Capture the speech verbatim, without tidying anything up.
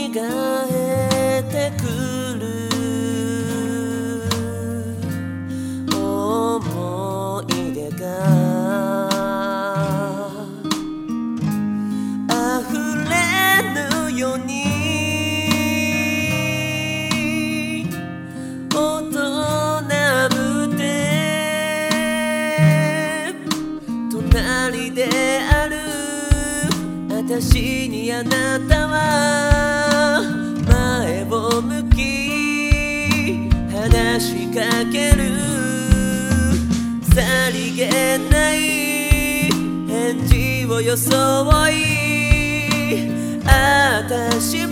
えてくる思い出が溢れぬように大人ぶって隣である私にあなたは前を向き話しかけるさりげない返事を装い私